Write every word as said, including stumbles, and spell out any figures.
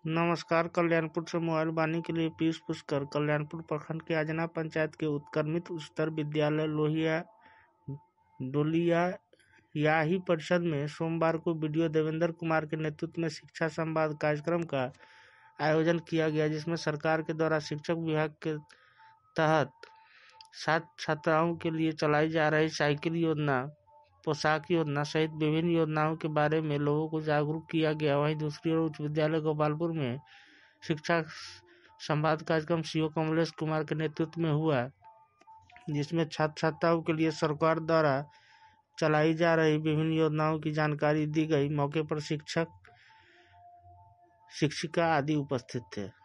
नमस्कार। कल्याणपुर से मोबाइल वाणी के लिए पीयूष पुष्कर। कल्याणपुर प्रखंड के आजना पंचायत के उत्क्रमित उच्चतर विद्यालय लोहिया डोलियाही परिषद में सोमवार को बीडीओ देवेंद्र कुमार के नेतृत्व में शिक्षा संवाद कार्यक्रम का आयोजन किया गया, जिसमें सरकार के द्वारा शिक्षक विभाग के तहत छात्र छात्राओं के लिए चलाई जा रही साइकिल योजना, पोशाक योजना सहित विभिन्न योजनाओं के बारे में लोगों को जागरूक किया गया। वहीं दूसरी ओर उच्च विद्यालय गोपालपुर में शिक्षा संवाद कार्यक्रम सीओ कमलेश कुमार के नेतृत्व में हुआ, जिसमें छात्र छात्राओं के लिए सरकार द्वारा चलाई जा रही विभिन्न योजनाओं की जानकारी दी गई। मौके पर शिक्षक शिक्षिका आदि उपस्थित थे।